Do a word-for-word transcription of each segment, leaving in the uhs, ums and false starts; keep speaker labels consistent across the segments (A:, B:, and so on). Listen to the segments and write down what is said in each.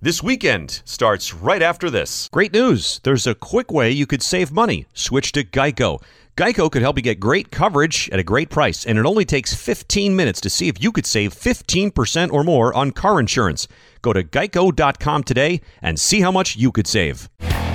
A: This weekend starts right after this. Great news. There's a quick way you could save money. Switch to Geico. Geico could help you get great coverage at a great price, and it only takes fifteen minutes to see if you could save fifteen percent or more on car insurance. Go to geico dot com today and see how much you could save.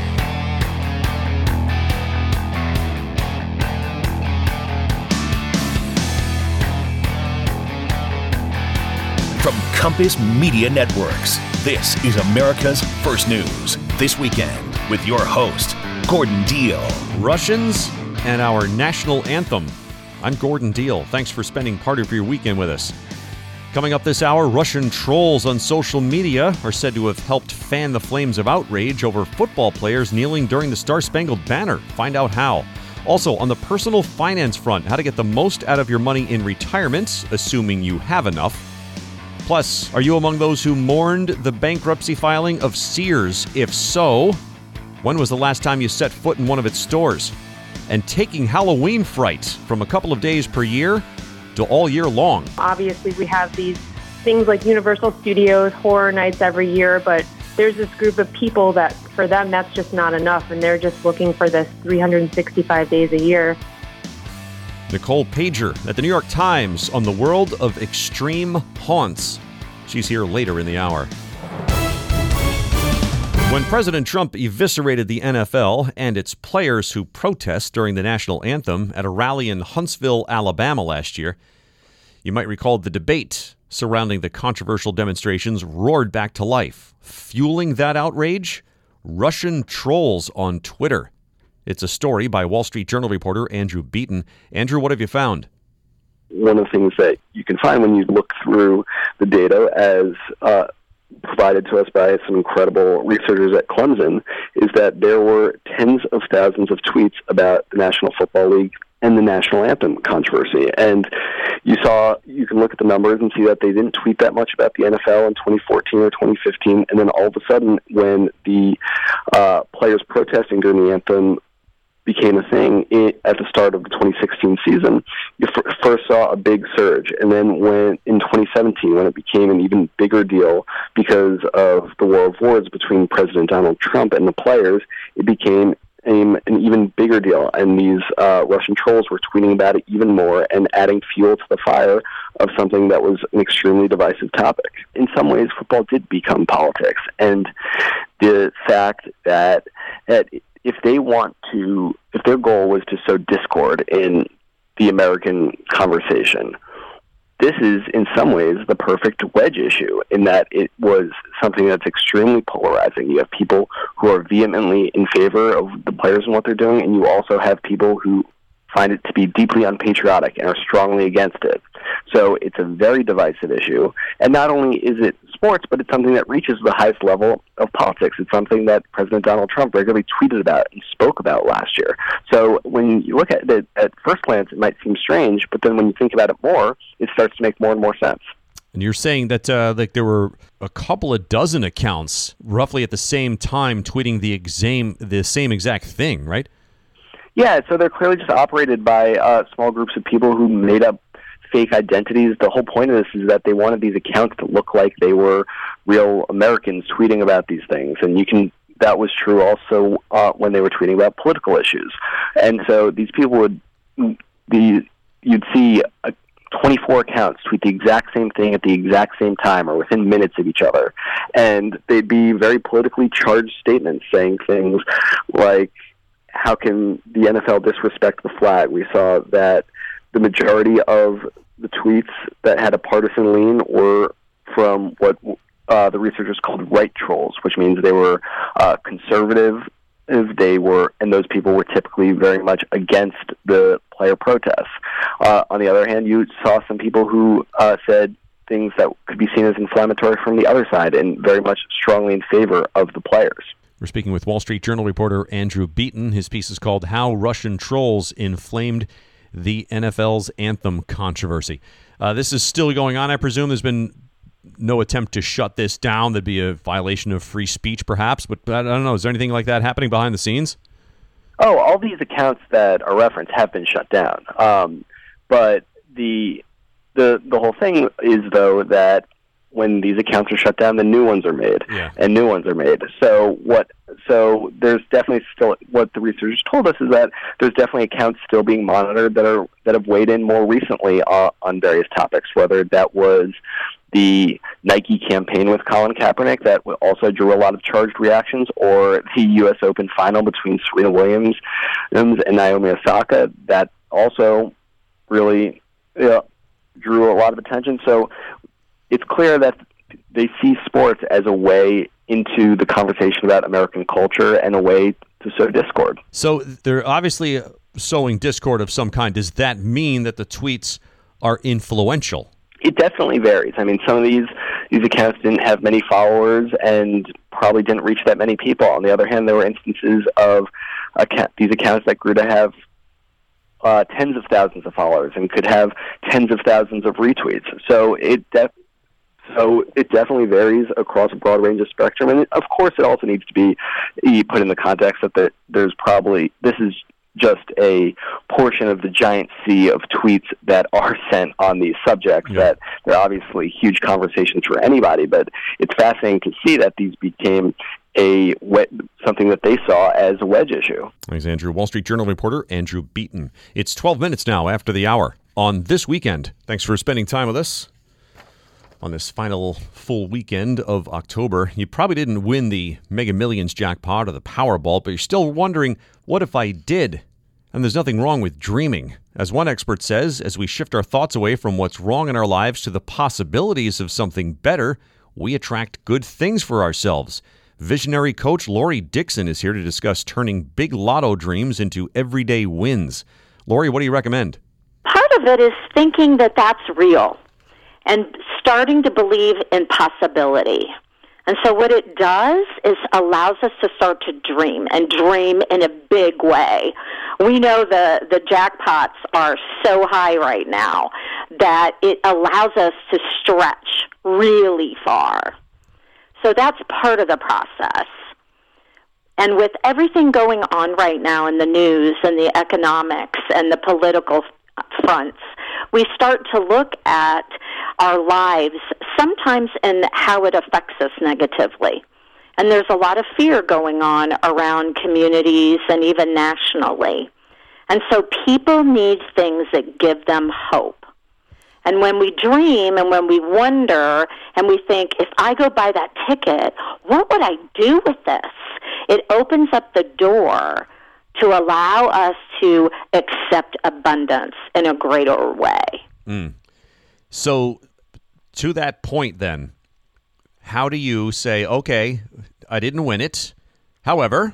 B: From Compass Media Networks, this is America's First News This Weekend with your host, Gordon Deal.
A: Russians and our national anthem. I'm Gordon Deal. Thanks for spending part of your weekend with us. Coming up this hour, Russian trolls on social media are said to have helped fan the flames of outrage over football players kneeling during the Star-Spangled Banner. Find out how. Also, on the personal finance front, how to get the most out of your money in retirement, assuming you have enough. Plus, are you among those who mourned the bankruptcy filing of Sears? If so, when was the last time you set foot in one of its stores? And taking Halloween fright from a couple of days per year to all year long.
C: Obviously, we have these things like Universal Studios, horror nights every year, but there's this group of people that, for them, that's just not enough, and they're just looking for this three hundred sixty-five days a year.
A: Nicole Pager at the New York Times on the world of extreme haunts. She's here later in the hour. When President Trump eviscerated the N F L and its players who protest during the national anthem at a rally in Huntsville, Alabama last year, you might recall the debate surrounding the controversial demonstrations roared back to life. Fueling that outrage, Russian trolls on Twitter. It's a story by Wall Street Journal reporter Andrew Beaton. Andrew, what have you found?
D: One of the things that you can find when you look through the data as uh, provided to us by some incredible researchers at Clemson is that there were tens of thousands of tweets about the National Football League and the national anthem controversy. And you saw, you can look at the numbers and see that they didn't tweet that much about the N F L in twenty fourteen or twenty fifteen. And then all of a sudden, when the uh, players protesting during the anthem became a thing at the start of the twenty sixteen season, you f- first saw a big surge. And then when in twenty seventeen, when it became an even bigger deal because of the war of words between President Donald Trump and the players, it became a, an even bigger deal. And these uh, Russian trolls were tweeting about it even more and adding fuel to the fire of something that was an extremely divisive topic. In some ways, football did become politics. And the fact that that if they want to, if their goal was to sow discord in the American conversation, this is in some ways the perfect wedge issue in that it was something that's extremely polarizing. You have people who are vehemently in favor of the players and what they're doing, and you also have people who find it to be deeply unpatriotic and are strongly against it. So it's a very divisive issue. And not only is it sports, but it's something that reaches the highest level of politics. It's something that President Donald Trump regularly tweeted about and spoke about last year. So when you look at it at first glance, it might seem strange, but then when you think about it more, it starts to make more and more sense.
A: And you're saying that uh, like there were a couple of dozen accounts roughly at the same time tweeting the exam, the same exact thing, right?
D: Yeah, so they're clearly just operated by uh, small groups of people who made up fake identities. The whole point of this is that they wanted these accounts to look like they were real Americans tweeting about these things. And you can that was true also uh, when they were tweeting about political issues. And so these people would, the you'd see a twenty-four accounts tweet the exact same thing at the exact same time or within minutes of each other. And they'd be very politically charged statements saying things like, how can the N F L disrespect the flag? We saw that the majority of the tweets that had a partisan lean were from what uh, the researchers called right trolls, which means they were uh, conservative. They were, and those people were typically very much against the player protests. Uh, on the other hand, you saw some people who uh, said things that could be seen as inflammatory from the other side and very much strongly in favor of the players.
A: We're speaking with Wall Street Journal reporter Andrew Beaton. His piece is called How Russian Trolls Inflamed the N F L's Anthem Controversy. Uh, this is still going on, I presume. There's been no attempt to shut this down. That'd be a violation of free speech, perhaps. But I don't know. Is there anything like that happening behind the scenes?
D: Oh, all these accounts that are referenced have been shut down. Um, but the the the whole thing is, though, that when these accounts are shut down, then new ones are made,
A: yeah.
D: and new ones are made. So what? So there's definitely still what the researchers told us is that there's definitely accounts still being monitored that are that have weighed in more recently uh, on various topics. Whether that was the Nike campaign with Colin Kaepernick that also drew a lot of charged reactions, or the U S Open final between Serena Williams and Naomi Osaka that also really you know, drew a lot of attention. So it's clear that they see sports as a way into the conversation about American culture and a way to sow discord.
A: So they're obviously sowing discord of some kind. Does that mean that the tweets are influential?
D: It definitely varies. I mean, some of these these accounts didn't have many followers and probably didn't reach that many people. On the other hand, there were instances of account, these accounts that grew to have uh, tens of thousands of followers and could have tens of thousands of retweets. So it def- so it definitely varies across a broad range of spectrum. And of course, it also needs to be put in the context that the, there's probably this is just a portion of the giant sea of tweets that are sent on these subjects. Yeah. That they're obviously huge conversations for anybody, but it's fascinating to see that these became a something that they saw as a wedge issue.
A: Thanks, Andrew. Wall Street Journal reporter Andrew Beaton. It's twelve minutes now after the hour on This Weekend. Thanks for spending time with us on this final full weekend of October. You probably didn't win the Mega Millions jackpot or the Powerball, but you're still wondering, what if I did? And there's nothing wrong with dreaming. As one expert says, as we shift our thoughts away from what's wrong in our lives to the possibilities of something better, we attract good things for ourselves. Visionary coach Lori Dixon is here to discuss turning big lotto dreams into everyday wins. Lori, what do you recommend?
E: Part of it is thinking that that's real and starting to believe in possibility. And so what it does is allows us to start to dream, and dream in a big way. We know the, the jackpots are so high right now that it allows us to stretch really far. So that's part of the process. And with everything going on right now in the news and the economics and the political fronts, we start to look at our lives sometimes in how it affects us negatively. And there's a lot of fear going on around communities and even nationally. And so people need things that give them hope. And when we dream and when we wonder and we think, if I go buy that ticket, what would I do with this? It opens up the door to allow us to accept abundance in a greater way.
A: Mm. So to that point then, how do you say, okay, I didn't win it. However,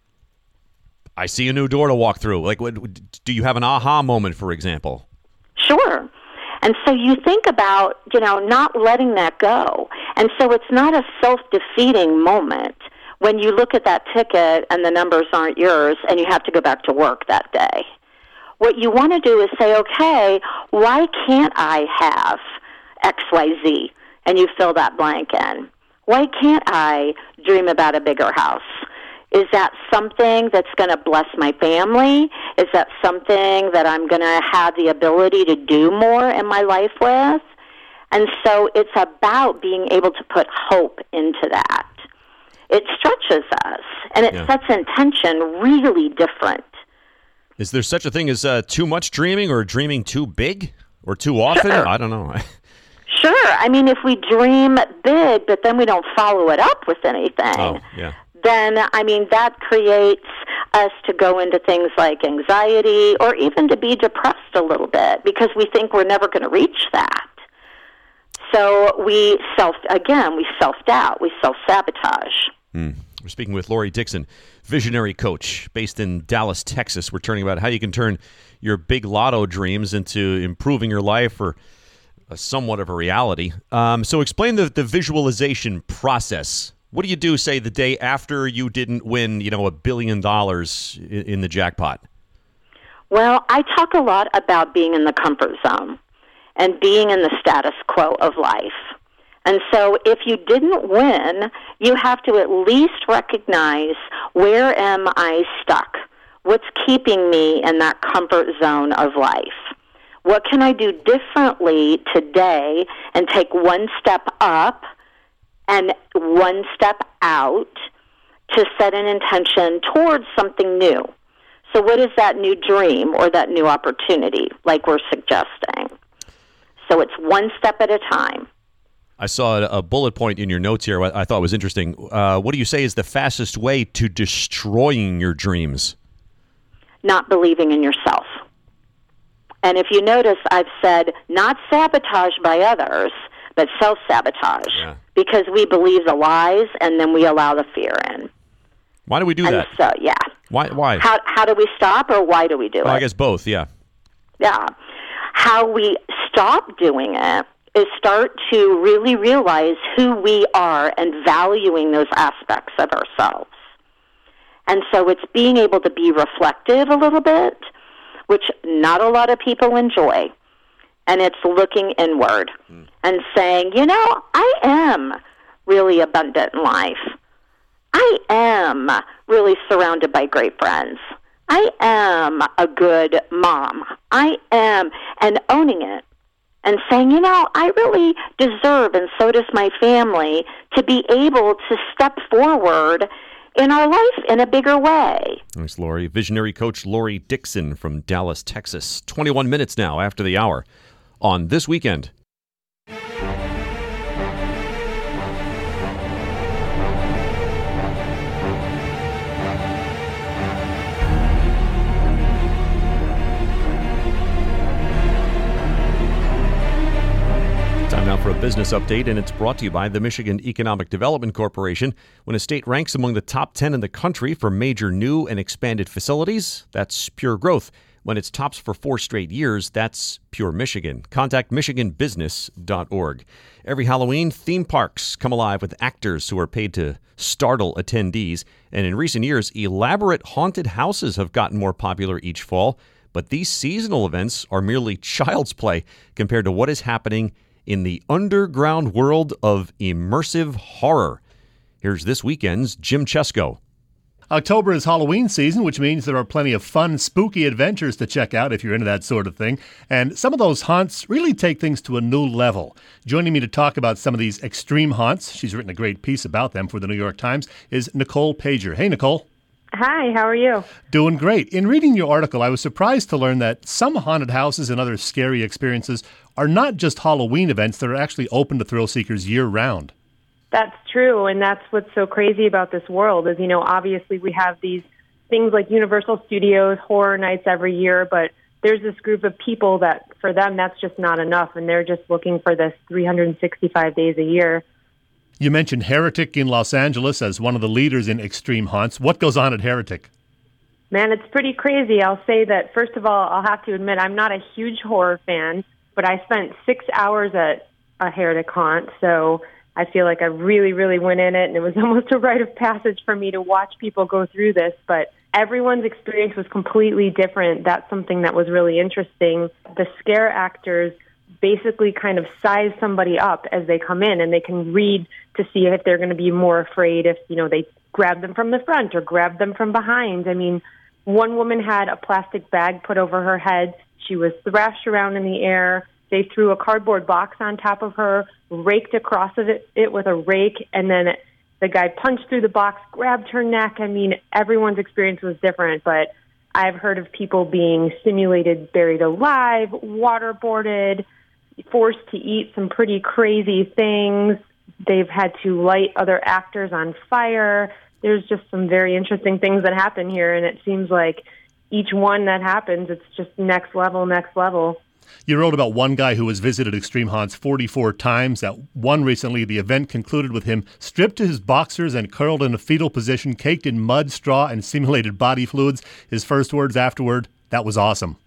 A: I see a new door to walk through. Like, what, do you have an aha moment, for example?
E: Sure. And so you think about, you know, not letting that go. And so it's not a self-defeating moment when you look at that ticket and the numbers aren't yours and you have to go back to work that day. What you want to do is say, okay, why can't I have X Y Z? And you fill that blank in. Why can't I dream about a bigger house? Is that something that's going to bless my family? Is that something that I'm going to have the ability to do more in my life with? And so it's about being able to put hope into that. It stretches us, and it
A: yeah.
E: sets intention really different.
A: Is there such a thing as uh, too much dreaming, or dreaming too big or too often?
E: Sure.
A: I don't know.
E: Sure. I mean, if we dream big, but then we don't follow it up with anything,
A: oh, yeah.
E: then, I mean, that creates us to go into things like anxiety or even to be depressed a little bit because we think we're never going to reach that. So we self, again, we self-doubt, we self-sabotage.
A: Hmm. We're speaking with Lori Dixon, visionary coach based in Dallas, Texas. We're turning about how you can turn your big lotto dreams into improving your life or a somewhat of a reality. Um, so explain the, the visualization process. What do you do, say, the day after you didn't win, you know, a billion dollars in, in the jackpot?
E: Well, I talk a lot about being in the comfort zone and being in the status quo of life. And so if you didn't win, you have to at least recognize, where am I stuck? What's keeping me in that comfort zone of life? What can I do differently today and take one step up and one step out to set an intention towards something new? So what is that new dream or that new opportunity, like we're suggesting? So it's one step at a time.
A: I saw a bullet point in your notes here I thought was interesting. Uh, what do you say is the fastest way to destroying your dreams?
E: Not believing in yourself. And if you notice, I've said not sabotage by others, but self-sabotage. Yeah. Because we believe the lies and then we allow the fear in.
A: Why do we do
E: and
A: that?
E: So, yeah.
A: Why? Why?
E: How, how do we stop, or why do we do
A: well,
E: it?
A: I guess both, yeah.
E: Yeah. How we stop doing it is start to really realize who we are and valuing those aspects of ourselves. And so it's being able to be reflective a little bit, which not a lot of people enjoy. And it's looking inward mm. and saying, you know, I am really abundant in life. I am really surrounded by great friends. I am a good mom. I am, and owning it and saying, you know, I really deserve, and so does my family, to be able to step forward in our life in a bigger way.
A: Thanks, Lori. Visionary coach Lori Dixon from Dallas, Texas. twenty-one minutes now after the hour on This Weekend. Now for a business update, and it's brought to you by the Michigan Economic Development Corporation. When a state ranks among the top ten in the country for major new and expanded facilities, that's pure growth. When it's tops for four straight years, that's pure Michigan. Contact michigan business dot org. Every Halloween, theme parks come alive with actors who are paid to startle attendees. And in recent years, elaborate haunted houses have gotten more popular each fall. But these seasonal events are merely child's play compared to what is happening in the underground world of immersive horror. Here's This Weekend's Jim Chesko.
F: October is Halloween season, which means there are plenty of fun, spooky adventures to check out if you're into that sort of thing. And some of those haunts really take things to a new level. Joining me to talk about some of these extreme haunts, she's written a great piece about them for the New York Times, is Nicole Pager. Hey, Nicole.
C: Hi, how are you?
F: Doing great. In reading your article, I was surprised to learn that some haunted houses and other scary experiences are not just Halloween events, they're actually open to thrill seekers year-round.
C: That's true, and that's what's so crazy about this world is, you know, obviously we have these things like Universal Studios, horror nights every year, but there's this group of people that, for them, that's just not enough, and they're just looking for this three hundred sixty-five days a year.
F: You mentioned Heretic in Los Angeles as one of the leaders in extreme haunts. What goes on at Heretic?
C: Man, it's pretty crazy. I'll say that, first of all, I'll have to admit I'm not a huge horror fan, but I spent six hours at a Heretic haunt, so I feel like I really, really went in it, and it was almost a rite of passage for me to watch people go through this, but everyone's experience was completely different. That's something that was really interesting. The scare actors basically kind of size somebody up as they come in, and they can read to see if they're going to be more afraid if, you know, they grab them from the front or grab them from behind. I mean, one woman had a plastic bag put over her head. She was thrashed around in the air. They threw a cardboard box on top of her, raked across of it, it with a rake, and then the guy punched through the box, grabbed her neck. I mean, everyone's experience was different, but I've heard of people being simulated buried alive, waterboarded, forced to eat some pretty crazy things. They've had to light other actors on fire. There's just some very interesting things that happen here, and it seems like each one that happens, it's just next level, next level.
F: You wrote about one guy who has visited extreme haunts forty-four times. At one recently, the event concluded with him stripped to his boxers and curled in a fetal position, caked in mud, straw, and simulated body fluids. His first words afterward, "That was awesome."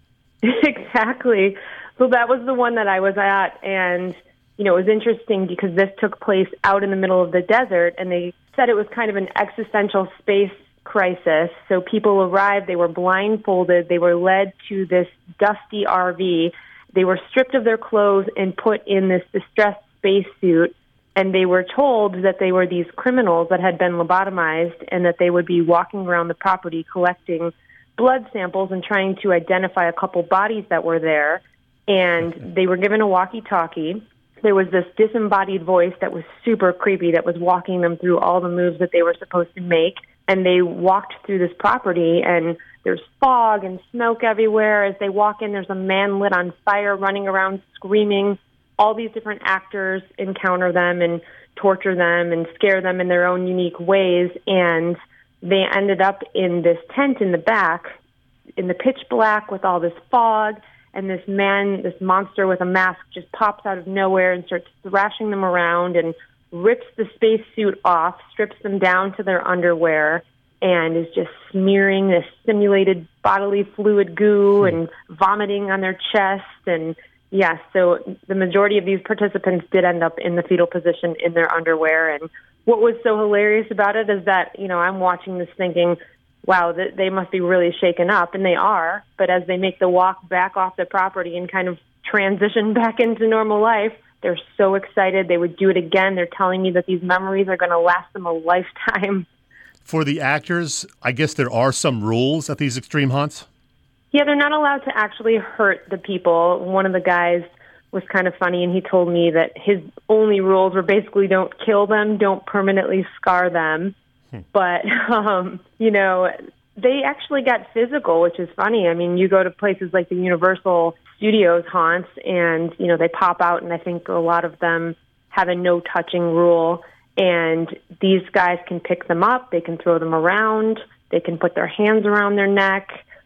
C: Exactly. So that was the one that I was at, and you know, it was interesting because this took place out in the middle of the desert, and they said it was kind of an existential space crisis. So people arrived, they were blindfolded, they were led to this dusty R V. They were stripped of their clothes and put in this distressed spacesuit, and they were told that they were these criminals that had been lobotomized and that they would be walking around the property collecting blood samples and trying to identify a couple bodies that were there. and they were given a walkie-talkie. There was this disembodied voice that was super creepy that was walking them through all the moves that they were supposed to make. And they walked through this property, and there's fog and smoke everywhere. As they walk in, there's a man lit on fire running around screaming. All these different actors encounter them and torture them and scare them in their own unique ways. And they ended up in this tent in the back, in the pitch black with all this fog. And this man, this monster with a mask, just pops out of nowhere and starts thrashing them around and rips the spacesuit off, strips them down to their underwear, and is just smearing this simulated bodily fluid goo and vomiting on their chest. And yes, so the majority of these participants did end up in the fetal position in their underwear. And what was so hilarious about it is that, you know, I'm watching this thinking, wow, they must be really shaken up, and they are. But as they make the walk back off the property and kind of transition back into normal life, they're so excited. They would do it again. They're telling me that these memories are going to last them a lifetime.
F: For the actors, I guess there are some rules at these extreme haunts?
C: Yeah, they're not allowed to actually hurt the people. One of the guys was kind of funny, and he told me that his only rules were basically don't kill them, don't permanently scar them. But, um, you know, they actually got physical, which is funny. I mean, you go to places like the Universal Studios haunts, and, you know, they pop out, and I think a lot of them have a no-touching rule. And these guys can pick them up, they can throw them around, they can put their hands around their neck,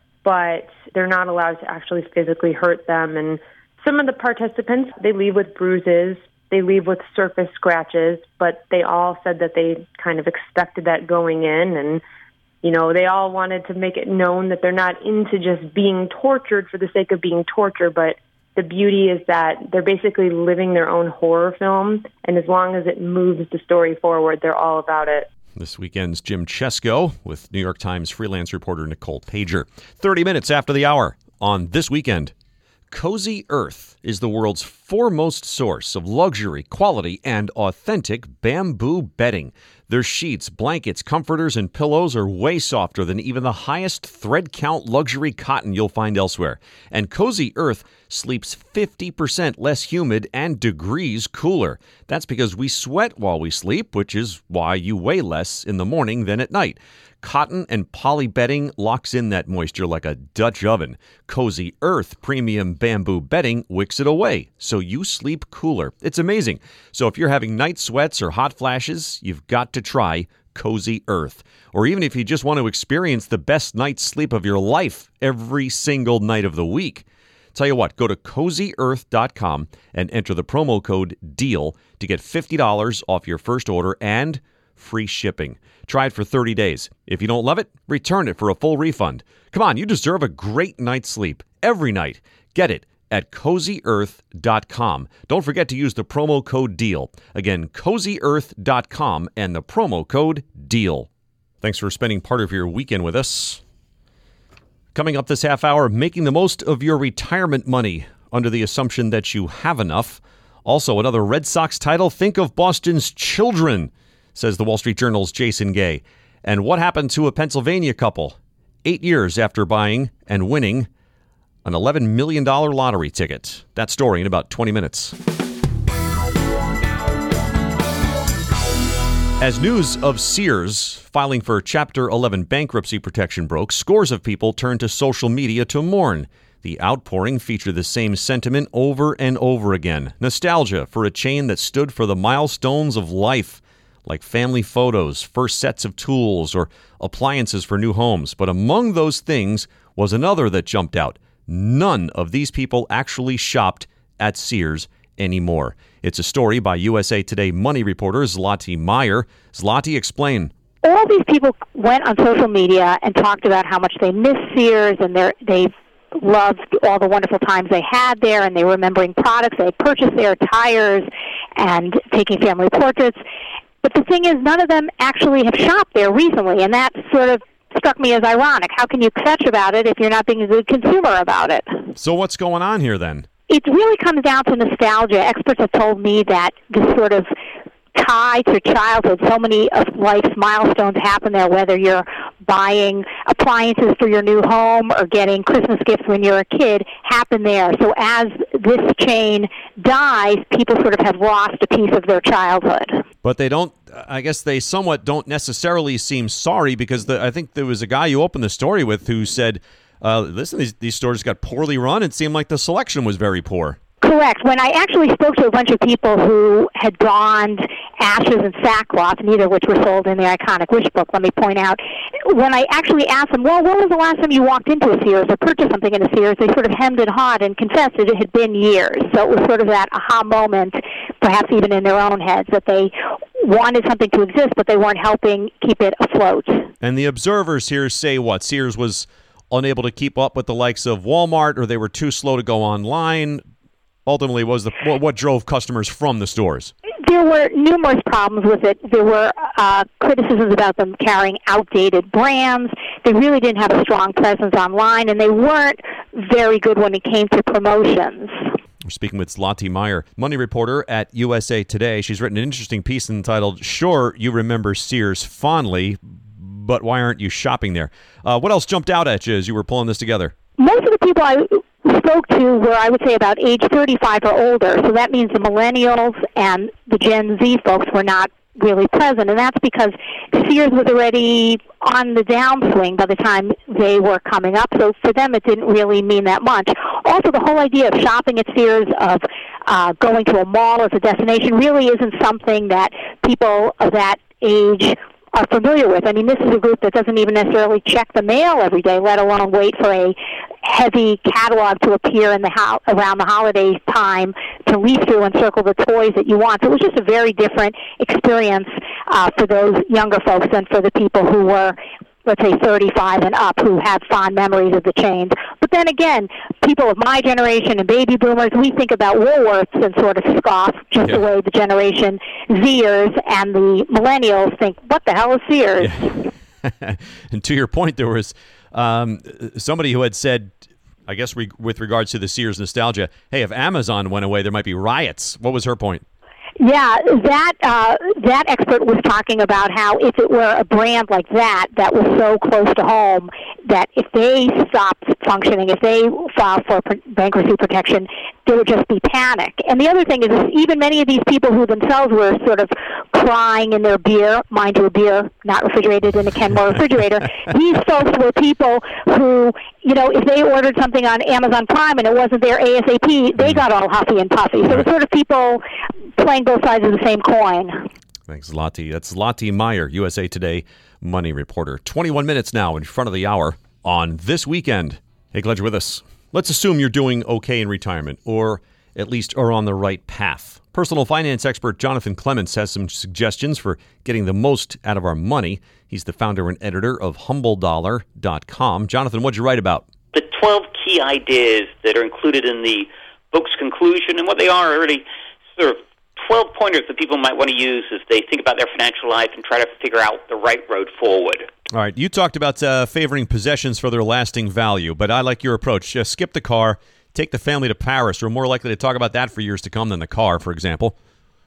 C: but they're not allowed to actually physically hurt them. And some of the participants, they leave with bruises. They leave with surface scratches, but they all said that they kind of expected that going in. And, you know, they all wanted to make it known that they're not into just being tortured for the sake of being tortured, but the beauty is that they're basically living their own horror film, and as long as it moves the story forward, they're all about it.
A: This weekend's Jim Chesko with New York Times freelance reporter Nicole Pager. thirty minutes after the hour on This Weekend. Cozy Earth is the world's foremost source of luxury, quality, and authentic bamboo bedding. Their sheets, blankets, comforters, and pillows are way softer than even the highest thread count luxury cotton you'll find elsewhere. And Cozy Earth sleeps fifty percent less humid and degrees cooler. That's because we sweat while we sleep, which is why you weigh less in the morning than at night. Cotton and poly bedding locks in that moisture like a Dutch oven. Cozy Earth premium bamboo bedding wicks it away, so you sleep cooler. It's amazing. So if you're having night sweats or hot flashes, you've got to try Cozy Earth. Or even if you just want to experience the best night's sleep of your life every single night of the week. Tell you what, go to cozy earth dot com and enter the promo code DEAL to get fifty dollars off your first order and free shipping. Try it for thirty days. If you don't love it, return it for a full refund. Come on, you deserve a great night's sleep every night. Get it at cozy earth dot com. Don't forget to use the promo code DEAL. Again, cozy earth dot com and the promo code DEAL. Thanks for spending part of your weekend with us. Coming up this half hour, making the most of your retirement money under the assumption that you have enough. Also, another Red Sox title. Think of Boston's children, says the Wall Street Journal's Jason Gay. And what happened to a Pennsylvania couple eight years after buying and winning an eleven million dollars lottery ticket? That story in about twenty minutes. As news of Sears filing for Chapter eleven bankruptcy protection broke, scores of people turned to social media to mourn. The outpouring featured the same sentiment over and over again. Nostalgia for a chain that stood for the milestones of life, like family photos, first sets of tools, or appliances for new homes. But among those things was another that jumped out. None of these people actually shopped at Sears anymore. It's a story by U S A Today Money reporter Zlati Meyer. Zlati, explain.
G: All these people went on social media and talked about how much they miss Sears and they loved all the wonderful times they had there, and they were remembering products they purchased there, tires, and taking family portraits. But the thing is, none of them actually have shopped there recently, and that sort of struck me as ironic. How can you kvetch about it if you're not being a good consumer about it?
A: So what's going on here then?
G: It really comes down to nostalgia. Experts have told me that this sort of tie to childhood, so many of life's milestones happen there, whether you're buying appliances for your new home or getting Christmas gifts when you're a kid happen there. So as this chain dies, people sort of have lost a piece of their childhood.
A: But they don't, I guess they somewhat don't necessarily seem sorry, because the, I think there was a guy you opened the story with who said, uh, listen, these, these stores got poorly run. It seemed like the selection was very poor.
G: Correct. When I actually spoke to a bunch of people who had donned ashes and sackcloth, neither of which were sold in the iconic Wish book, let me point out, when I actually asked them, well, when was the last time you walked into a Sears or purchased something in a Sears, they sort of hemmed and hawed and confessed that it had been years. So it was sort of that aha moment, perhaps even in their own heads, that they wanted something to exist, but they weren't helping keep it afloat.
A: And the observers here say what? Sears was unable to keep up with the likes of Walmart, or they were too slow to go online. Ultimately, was the what drove customers from the stores?
G: There were numerous problems with it. There were uh, criticisms about them carrying outdated brands. They really didn't have a strong presence online, and they weren't very good when it came to promotions.
A: We're speaking with Zlati Meyer, money reporter at U S A Today. She's written an interesting piece entitled, Sure, You Remember Sears Fondly, but Why Aren't You Shopping There? Uh, what else jumped out at you as you were pulling this together?
G: Most of the people I spoke to were, I would say, about age thirty-five or older. So that means the millennials and the Gen Z folks were not really present. And that's because Sears was already on the downswing by the time they were coming up. So for them, it didn't really mean that much. Also, the whole idea of shopping at Sears, of uh, going to a mall as a destination, really isn't something that people of that age are familiar with. I mean, this is a group that doesn't even necessarily check the mail every day, let alone wait for a heavy catalog to appear in the ho- around the holiday time to leaf through and circle the toys that you want. So it was just a very different experience uh, for those younger folks than for the people who were, let's say, thirty-five and up, who have fond memories of the chains. But then again, people of my generation and baby boomers, we think about Woolworths and sort of scoff, just yeah. the way the Generation Zers and the millennials think, what the hell is Sears?
A: Yeah. And to your point, there was um, somebody who had said, I guess re- with regards to the Sears nostalgia, hey, if Amazon went away, there might be riots. What was her point?
G: Yeah, that uh, that expert was talking about how if it were a brand like that that was so close to home, that if they stopped functioning, if they filed for bankruptcy protection, there would just be panic. And the other thing is, is even many of these people who themselves were sort of crying in their beer, mind you, a beer not refrigerated in a Kenmore refrigerator, these folks were people who, you know, if they ordered something on Amazon Prime and it wasn't there ASAP, they got all huffy and puffy. So it's sort of people playing both sides of the same coin.
A: Thanks, Zlati. That's Zlati Meyer, U S A Today money reporter. twenty-one minutes now in front of the hour on This Weekend. Hey, glad you're with us. Let's assume you're doing okay in retirement, or at least are on the right path. Personal finance expert Jonathan Clements has some suggestions for getting the most out of our money. He's the founder and editor of humble dollar dot com. Jonathan, what'd you write about?
H: The twelve key ideas that are included in the book's conclusion, and what they are are really sort of twelve pointers that people might want to use as they think about their financial life and try to figure out the right road forward.
A: All right, you talked about uh, favoring possessions for their lasting value, but I like your approach. Uh, skip the car, take the family to Paris. We're more likely to talk about that for years to come than the car, for example.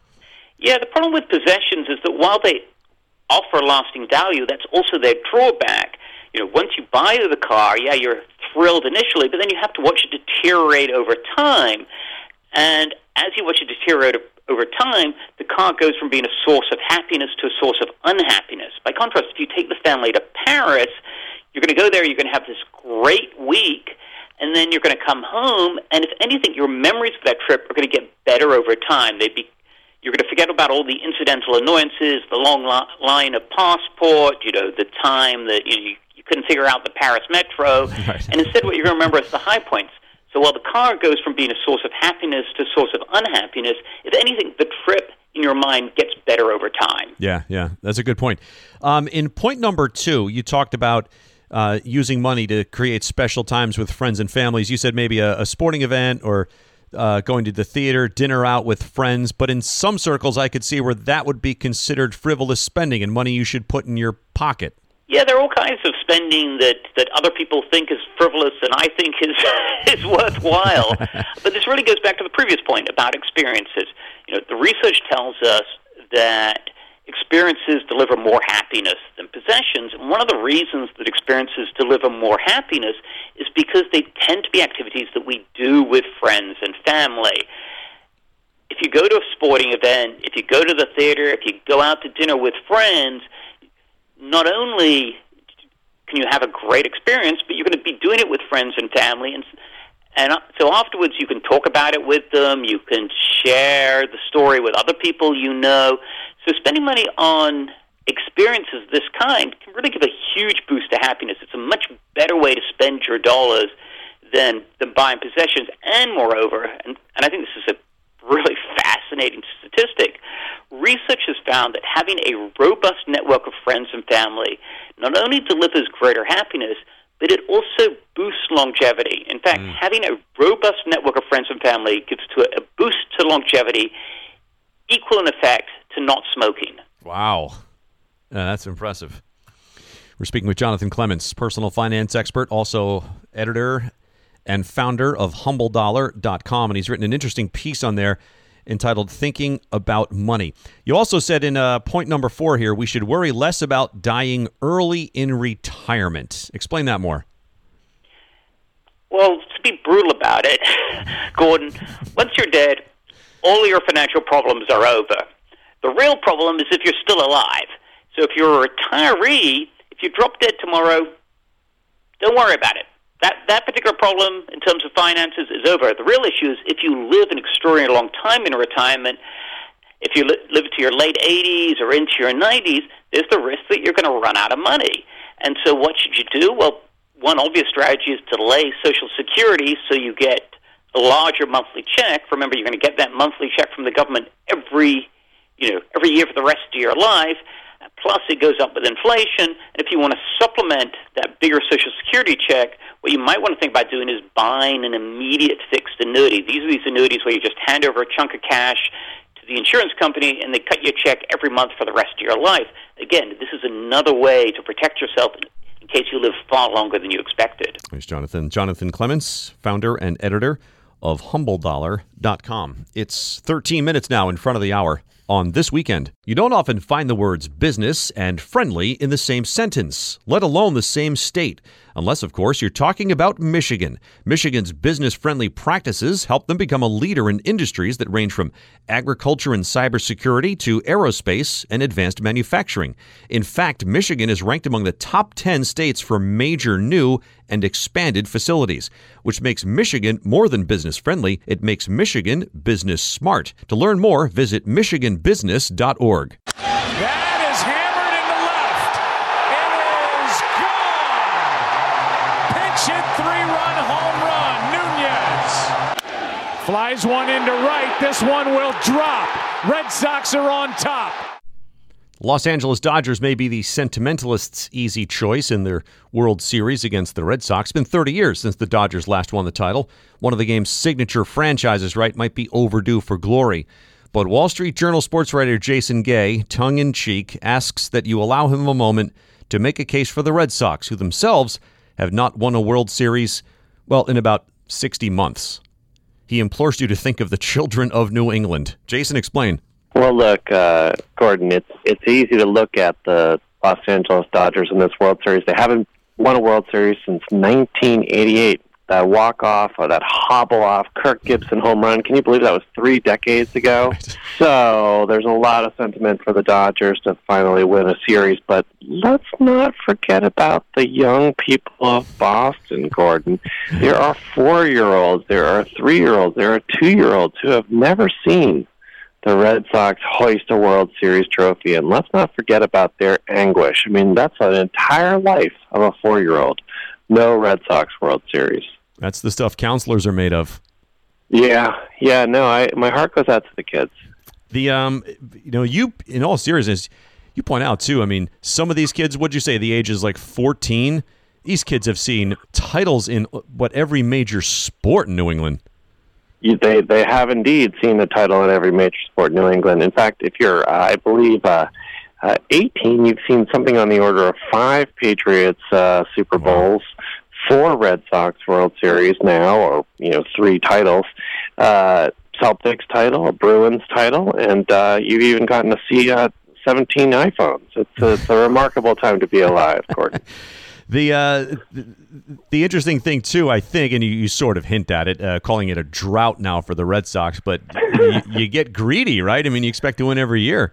H: Yeah, the problem with possessions is that while they offer lasting value, that's also their drawback. You know, once you buy the car, yeah, you're thrilled initially, but then you have to watch it deteriorate over time. And as you watch it deteriorate over time, the car goes from being a source of happiness to a source of unhappiness. By contrast, if you take the family to Paris, you're going to go there, you're going to have this great week, and then you're going to come home, and if anything, your memories of that trip are going to get better over time. They'd be, you're going to forget about all the incidental annoyances, the long li- line of passport, you know, the time that you, know, you, you couldn't figure out the Paris metro, right. And instead what you're going to remember is the high points. So while the car goes from being a source of happiness to a source of unhappiness, if anything, the trip in your mind gets better over time.
A: Yeah, yeah, that's a good point. Um, in point number two, you talked about uh, using money to create special times with friends and families. You said maybe a, a sporting event or uh, going to the theater, dinner out with friends. But in some circles, I could see where that would be considered frivolous spending and money you should put in your pocket.
H: Yeah, there are all kinds of spending that, that other people think is frivolous and I think is is worthwhile. But this really goes back to the previous point about experiences. You know, the research tells us that experiences deliver more happiness than possessions. possessions. And one of the reasons that experiences deliver more happiness is because they tend to be activities that we do with friends and family. If you go to a sporting event, if you go to the theater, if you go out to dinner with friends, not only can you have a great experience, but you're going to be doing it with friends and family. And, and so afterwards you can talk about it with them, you can share the story with other people you know. So spending money on experiences of this kind can really give a huge boost to happiness. It's a much better way to spend your dollars than, than buying possessions. And moreover, and, and I think this is a really fascinating statistic, research has found that having a robust network of friends and family not only delivers greater happiness, but it also boosts longevity. In fact, mm. having a robust network of friends and family gives to a boost to longevity equal in effect to not smoking.
A: Wow. Yeah, that's impressive. We're speaking with Jonathan Clements, personal finance expert, also editor and founder of humble dollar dot com, and he's written an interesting piece on there entitled Thinking About Money. You also said in uh, point number four here, we should worry less about dying early in retirement. Explain that more.
H: Well, to be brutal about it, Gordon, once you're dead, all your financial problems are over. The real problem is if you're still alive. So if you're a retiree, if you drop dead tomorrow, don't worry about it. That that particular problem in terms of finances is over. The real issue is if you live an extraordinarily long time in retirement, if you li- live to your late eighties or into your nineties, there's the risk that you're going to run out of money. And so what should you do? Well, one obvious strategy is to delay Social Security so you get a larger monthly check. Remember, you're going to get that monthly check from the government every, you know, every year for the rest of your life. Plus, it goes up with inflation. And if you want to supplement that bigger Social Security check, what you might want to think about doing is buying an immediate fixed annuity. These are these annuities where you just hand over a chunk of cash to the insurance company and they cut you a check every month for the rest of your life. Again, this is another way to protect yourself in case you live far longer than you expected.
A: There's Jonathan. Jonathan Clements, founder and editor of humble dollar dot com. It's thirteen minutes now in front of the hour. On This Weekend, you don't often find the words business and friendly in the same sentence, let alone the same state, unless, of course, you're talking about Michigan. Michigan's business-friendly practices help them become a leader in industries that range from agriculture and cybersecurity to aerospace and advanced manufacturing. In fact, Michigan is ranked among the top ten states for major new and expanded facilities, which makes Michigan more than business-friendly. It makes Michigan business-smart. To learn more, visit michigan business dot org.
I: That is hammered into left. It is gone. Pinch hit three-run home run. Nunez flies one into right. This one will drop. Red Sox are on top.
A: Los Angeles Dodgers may be the sentimentalists' easy choice in their World Series against the Red Sox. It's been thirty years since the Dodgers last won the title. One of the game's signature franchises, right, might be overdue for glory. But Wall Street Journal sports writer Jason Gay, tongue-in-cheek, asks that you allow him a moment to make a case for the Red Sox, who themselves have not won a World Series, well, in about sixty months. He implores you to think of the children of New England. Jason, explain.
J: Well, look, uh, Gordon, it's it's easy to look at the Los Angeles Dodgers in this World Series. They haven't won a World Series since nineteen eighty-eight. That walk-off or that hobble-off Kirk Gibson home run, can you believe that was three decades ago? Right. So there's a lot of sentiment for the Dodgers to finally win a series, but let's not forget about the young people of Boston, Gordon. There are four-year-olds, there are three-year-olds, there are two-year-olds who have never seen the Red Sox hoist a World Series trophy, and let's not forget about their anguish. I mean, that's an entire life of a four-year-old. No Red Sox World Series.
A: That's the stuff counselors are made of.
J: Yeah, yeah, no, I my heart goes out to the kids.
A: The um, you know, you in all seriousness, you point out too. I mean, some of these kids, what'd you say, the age is like fourteen? These kids have seen titles in what every major sport in New England.
J: They they have indeed seen a title in every major sport in New England. In fact, if you're, uh, I believe, uh, uh, eighteen, you've seen something on the order of five Patriots uh, Super Bowls, four Red Sox World Series now, or you know, three titles, uh, Celtics title, a Bruins title, and uh, you've even gotten to see uh, seventeen iPhones. It's a, it's a remarkable time to be alive, Gordon.
A: The, uh, the the interesting thing, too, I think, and you, you sort of hint at it, uh, calling it a drought now for the Red Sox, but you, you get greedy, right? I mean, you expect to win every year.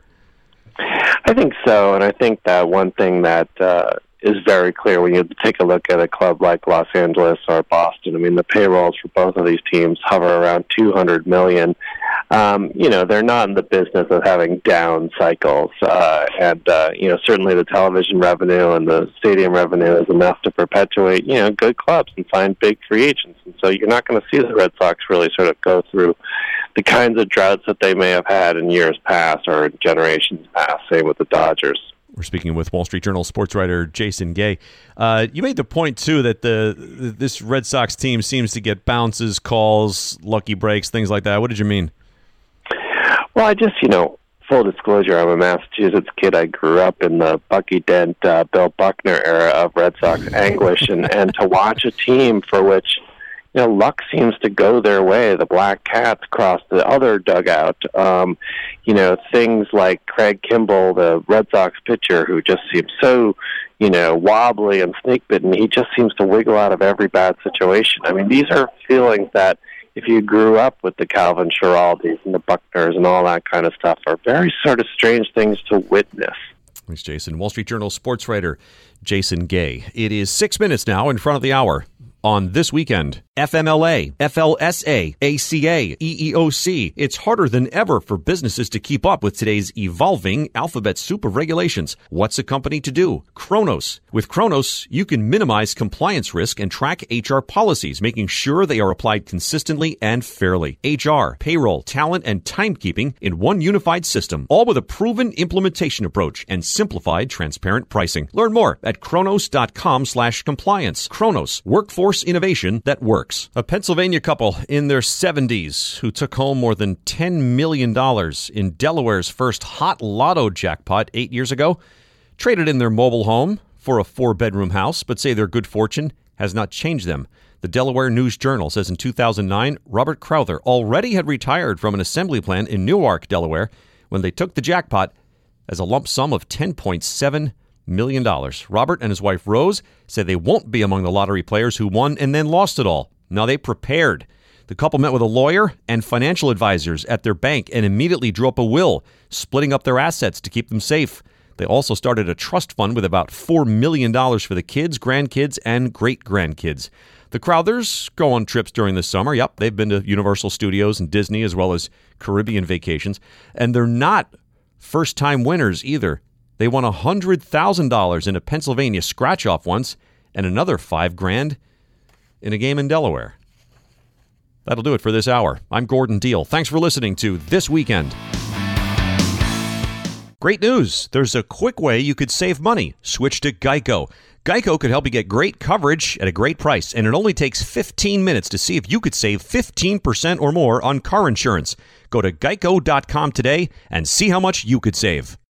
J: I think so, and I think that one thing that uh, is very clear when you take a look at a club like Los Angeles or Boston, I mean, the payrolls for both of these teams hover around two hundred million dollars. Um, you know, they're not in the business of having down cycles. Uh, and, uh, you know, certainly the television revenue and the stadium revenue is enough to perpetuate, you know, good clubs and find big free agents. And so you're not going to see the Red Sox really sort of go through the kinds of droughts that they may have had in years past or generations past, same with the Dodgers.
A: We're speaking with Wall Street Journal sports writer Jason Gay. Uh, you made the point, too, that the this Red Sox team seems to get bounces, calls, lucky breaks, things like that. What did you mean?
J: Well, I just, you know, full disclosure, I'm a Massachusetts kid. I grew up in the Bucky Dent, uh, Bill Buckner era of Red Sox anguish, and, and to watch a team for which, you know, luck seems to go their way. The Black Cats cross the other dugout. Um, you know, things like Craig Kimbrell, the Red Sox pitcher, who just seems so, you know, wobbly and snake-bitten. He just seems to wiggle out of every bad situation. I mean, these are feelings that, if you grew up with the Calvin Schiraldis and the Buckners and all that kind of stuff, are very sort of strange things to witness.
A: Thanks, Jason. Wall Street Journal sports writer Jason Gay. It is six minutes now in front of the hour. On This Weekend, F M L A, F L S A, A C A, E E O C. It's harder than ever for businesses to keep up with today's evolving alphabet soup of regulations. What's a company to do? Kronos. With Kronos, you can minimize compliance risk and track H R policies, making sure they are applied consistently and fairly. H R, payroll, talent, and timekeeping in one unified system, all with a proven implementation approach and simplified, transparent pricing. Learn more at kronos.com slash compliance. Kronos, workforce innovation that works. A Pennsylvania couple in their seventies who took home more than ten million dollars in Delaware's first hot lotto jackpot eight years ago traded in their mobile home for a four-bedroom house, but say their good fortune has not changed them. The Delaware News Journal says in two thousand nine, Robert Crowther already had retired from an assembly plant in Newark, Delaware, when they took the jackpot as a lump sum of ten point seven million dollars. Robert and his wife Rose said they won't be among the lottery players who won and then lost it all. Now they prepared. The couple met with a lawyer and financial advisors at their bank and immediately drew up a will, splitting up their assets to keep them safe. They also started a trust fund with about four million dollars for the kids, grandkids, and great-grandkids. The Crowthers go on trips during the summer. Yep, they've been to Universal Studios and Disney as well as Caribbean vacations. And they're not first-time winners either. They won one hundred thousand dollars in a Pennsylvania scratch-off once and another five grand in a game in Delaware. That'll do it for this hour. I'm Gordon Deal. Thanks for listening to This Weekend. Great news. There's a quick way you could save money. Switch to Geico. Geico could help you get great coverage at a great price, and it only takes fifteen minutes to see if you could save fifteen percent or more on car insurance. Go to geico dot com today and see how much you could save.